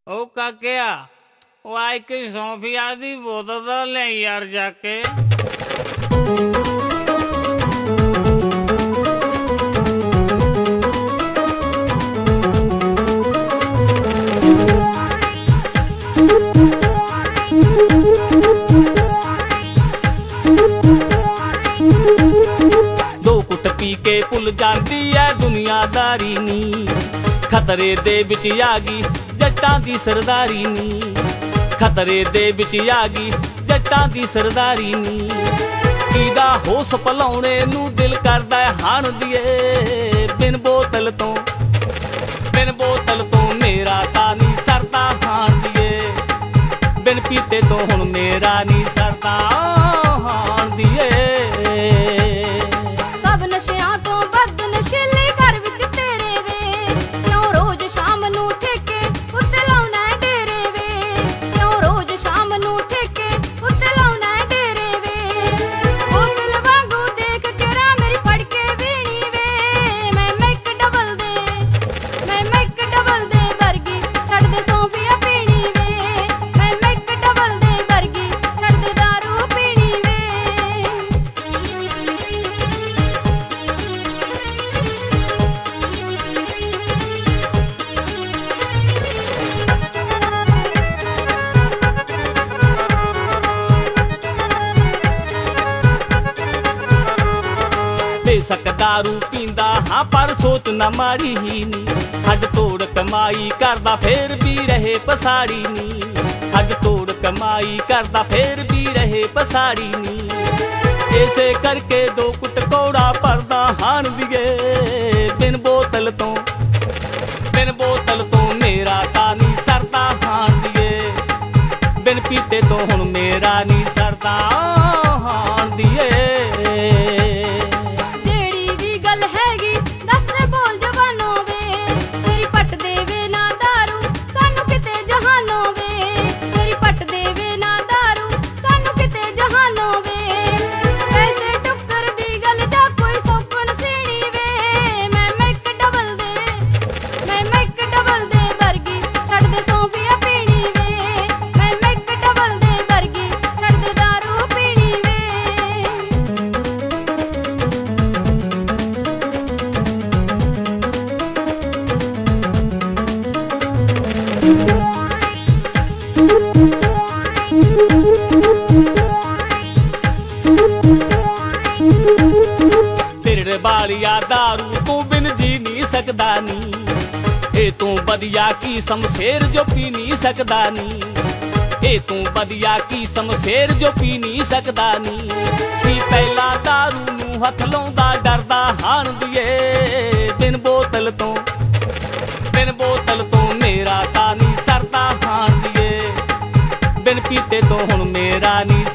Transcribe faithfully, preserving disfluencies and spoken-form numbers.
ਉਹ ਕਾਕਿਆ ਉਹ ਆ ਇੱਕ ਸੌਂਫੀਆ ਦੀ ਬੋਤਲ ਦਾ ਲੈ ਯਾਰ ਜਾ ਕੇ। ਦੋ ਕੁੱਟ ਪੀ ਕੇ ਭੁੱਲ ਜਾਂਦੀ ਐ ਦੁਨੀਆਦਾਰੀ ਨੀ, ਖਤਰੇ ਦੇ ਵਿੱਚ ਆ ਗਈ ਜੱਟਾਂ ਦੀ ਸਰਦਾਰੀ ਨੀ, ਖਤਰੇ ਦੇ ਵਿੱਚ ਆ ਗਈ ਜੱਟਾਂ ਦੀ ਸਰਦਾਰੀ ਨੀ। ਕਿਹਦਾ ਹੋਸ ਭਲਾਉਣੇ ਨੂੰ ਦਿਲ ਕਰਦਾ ਹਾਣ ਦੀਏ, ਬਿਨ ਬੋਤਲ ਤੋਂ ਬਿਨ ਬੋਤਲ ਤੋਂ ਮੇਰਾ ਤਾਂ ਨੀ ਸਰਦਾ ਹਾਣ ਦੀਏ, ਬਿਨ ਪੀਤੇ ਤੋਂ ਹੁਣ ਮੇਰਾ ਨੀ ਸਰਦਾ ਹਾਣ ਦੀਏ। ਬੇਸ਼ੱਕ ਦਾਰੂ ਪੀਂਦਾ ਹਾਂ ਪਰ ਸੋਚ ਨਾ ਮਾੜੀ ਹੀ ਨੀ, ਹੱਡ ਤੋੜ ਕਮਾਈ ਕਰਦਾ ਫੇਰ ਵੀ ਰਹੇ ਪਸਾੜੀ ਨੀ, ਹੱਡ ਤੋੜ ਕਮਾਈ ਕਰਦਾ ਫੇਰ ਵੀ ਰਹੇ ਪਸਾੜੀ ਨੀ। ਇਸੇ ਕਰਕੇ ਦੋ ਕੁੱਟ ਕੌੜਾ ਭਰਦਾ ਹਾਣ ਦੀਏ, ਬਿਨ ਬੋਤਲ ਤੋਂ ਬਿਨ ਬੋਤਲ ਤੋਂ ਮੇਰਾ ਤਾਂ ਨੀ ਸਰਦਾ ਹਾਣ ਦੀਏ, ਬਿਨ ਪੀਤੇ ਤੋਂ ਹੁਣ ਮੇਰਾ ਨੀ ਸਰਦਾ ਹਾਣ ਦੀਏ। ਤੇਰੇ ਬਾਲੀਆ ਦਾਰੂ ਤੂੰ ਬਿਨ ਜੀ ਨਹੀਂ ਸਕਦਾ ਨੀ, ਇਹ ਤੂੰ ਵਧੀਆ ਕੀ ਸਮਸ਼ੇਰ ਜੋ ਪੀ ਨਹੀਂ ਸਕਦਾ ਨੀ, ਇਹ ਤੂੰ ਵਧੀਆ ਕੀ ਸਮਸ਼ੇਰ ਜੋ ਪੀ ਨਹੀਂ ਸਕਦਾ ਨੀ। ਸੀ ਪਹਿਲਾਂ ਦਾਰੂ ਨੂੰ ਹੱਥ ਲਾਉਂਦਾ ਡਰਦਾ ਹਾਣ ਦੀਏ, ਬਿਨ ਬੋਤਲ ਤੋਂ ਬਿਨ ਬੋਤਲ ਤੋਂ ਮੇਰਾ ਤਾਂ ਨੀ ਸਰਦਾ ਹਾਣ ਦੀਏ, ਬਿਨ ਪੀਤੇ ਤੋਂ ਹੁਣ ਮੇਰਾ ਨੀ